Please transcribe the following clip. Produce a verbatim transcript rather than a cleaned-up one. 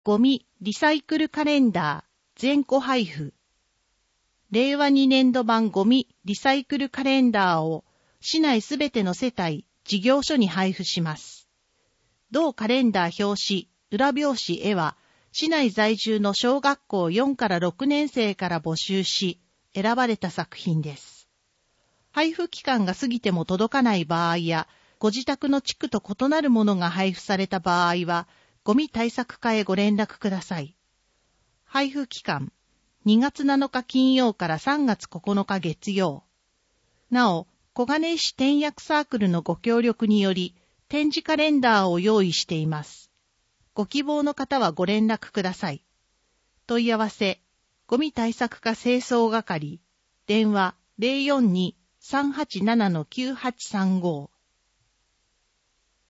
ゴミリサイクルカレンダー全個配布。れいわにねんど版ゴミリサイクルカレンダーを市内すべての世帯、事業所に配布します。同カレンダー表紙、裏表紙絵は、市内在住の小学校よんからろくねん生から募集し、選ばれた作品です。配布期間が過ぎても届かない場合や、ご自宅の地区と異なるものが配布された場合は、ゴミ対策課へご連絡ください。配布期間、にがつなのか金曜からさんがつここのか月曜。なお、小金井市点訳サークルのご協力により、展示カレンダーを用意しています。ご希望の方はご連絡ください。問い合わせ、ゴミ対策課清掃係、電話 ゼロよんに さんはちなな きゅうはちさんご。